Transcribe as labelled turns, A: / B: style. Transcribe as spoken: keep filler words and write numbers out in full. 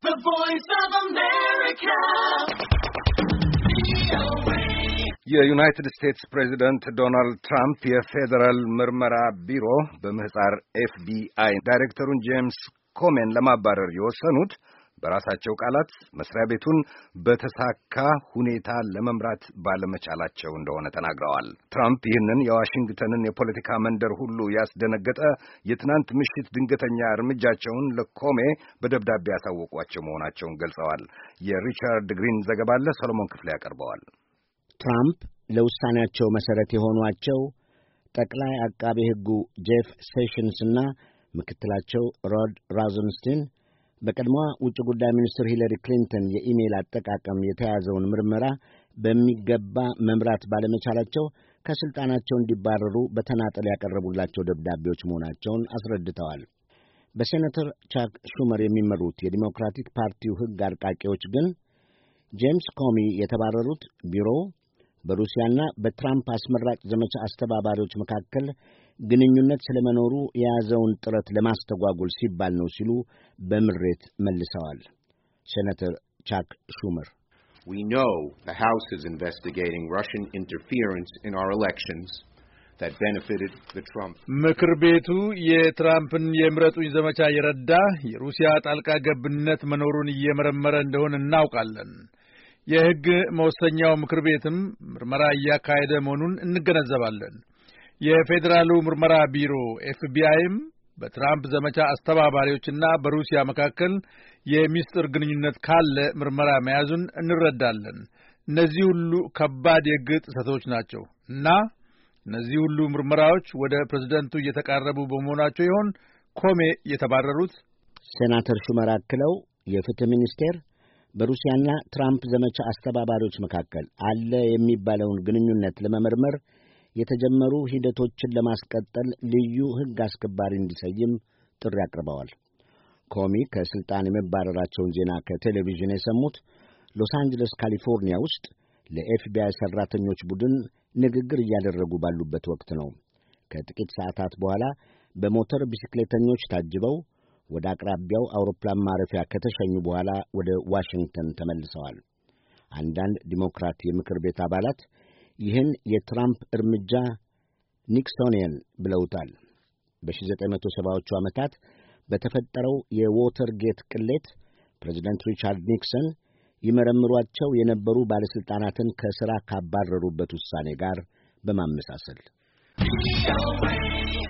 A: The Voice of America.
B: የዩናይትድ ስቴትስ ፕሬዚደንት ዶናልድ ትራምፕ የፌደራል ምርመራ ቢሮ በምህጻር ኤፍ ቢ አይ ዳይሬክተሩን ጄምስ ኮሜን ለማባረር የወሰኑት በራሳቸው ቃላት መስሪያ ቤቱን በተሳካ ሁኔታ ለመምራት ባለመቻላቸው እንደሆነ ተናግረዋል። ትራምፕ ይህንን የዋሽንግተንን የፖለቲካ መንደር ሁሉ ያስደነገጠ የትናንት ምሽት ድንገተኛ እርምጃቸውን ለኮሜ በደብዳቤ ያሳወቋቸው መሆናቸውን ገልጸዋል። የሪቻርድ ግሪን ዘገባ አለ፣ ሰሎሞን ክፍሌ ያቀርበዋል።
C: ትራምፕ ለውሳኔያቸው መሠረት የሆኗቸው ጠቅላይ አቃቤ ሕጉ ጄፍ ሴሽንስና ምክትላቸው ሮድ ሮዘንስቲን በቀድሞዋ ውጭ ጉዳይ ሚኒስትር ሂለሪ ክሊንተን የኢሜይል አጠቃቀም የተያዘውን ምርመራ በሚገባ መምራት ባለመቻላቸው ከሥልጣናቸው እንዲባረሩ በተናጠል ያቀረቡላቸው ደብዳቤዎች መሆናቸውን አስረድተዋል። በሴኔተር ቻክ ሹመር የሚመሩት የዲሞክራቲክ ፓርቲው ሕግ አርቃቂዎች ግን ጄምስ ኮሚ የተባረሩት ቢሮው በሩሲያና በትራምፕ አስመራጭ ዘመቻ አስተባባሪዎች መካከል ግንኙነት ስለመኖሩ የያዘውን ጥረት ለማስተጓጎል ሲባል ነው ሲሉ በምሬት መልሰዋል። ሴኔተር ቻክ ሹመር
D: We know the House is investigating Russian interference in our elections that benefited the Trump.
E: ምክር ቤቱ የትራምፕን የምረጡኝ ዘመቻ የረዳ የሩሲያ ጣልቃ ገብነት መኖሩን እየመረመረ እንደሆነ እናውቃለን። የሕግ መወሰኛው ምክር ቤትም ምርመራ እያካሄደ መሆኑን እንገነዘባለን። የፌዴራሉ ምርመራ ቢሮ ኤፍ ቢ አይም በትራምፕ ዘመቻ አስተባባሪዎችና በሩሲያ መካከል የሚስጥር ግንኙነት ካለ ምርመራ መያዙን እንረዳለን። እነዚህ ሁሉ ከባድ የሕግ ጥሰቶች ናቸው እና እነዚህ ሁሉ ምርመራዎች ወደ ፕሬዝደንቱ እየተቃረቡ በመሆናቸው ይሆን ኮሜ የተባረሩት?
C: ሴናተር ሹመር አክለው የፍትህ ሚኒስቴር በሩሲያና ትራምፕ ዘመቻ አስተባባሪዎች መካከል አለ የሚባለውን ግንኙነት ለመመርመር የተጀመሩ ሂደቶችን ለማስቀጠል ልዩ ሕግ አስከባሪ እንዲሰይም ጥሪ አቅርበዋል። ኮሚ ከሥልጣን የመባረራቸውን ዜና ከቴሌቪዥን የሰሙት ሎስ አንጀለስ ካሊፎርኒያ ውስጥ ለኤፍ ቢ አይ ሠራተኞች ቡድን ንግግር እያደረጉ ባሉበት ወቅት ነው። ከጥቂት ሰዓታት በኋላ በሞተር ቢስክሌተኞች ታጅበው ወደ አቅራቢያው አውሮፕላን ማረፊያ ከተሸኙ በኋላ ወደ ዋሽንግተን ተመልሰዋል። አንዳንድ ዲሞክራት የምክር ቤት አባላት ይህን የትራምፕ እርምጃ ኒክሶኒያን ብለውታል። በዘጠኝ መቶ ሰባዎቹ ዓመታት በተፈጠረው የዎተር ጌት ቅሌት ፕሬዚደንት ሪቻርድ ኒክሰን ይመረምሯቸው የነበሩ ባለሥልጣናትን ከሥራ ካባረሩበት ውሳኔ ጋር በማመሳሰል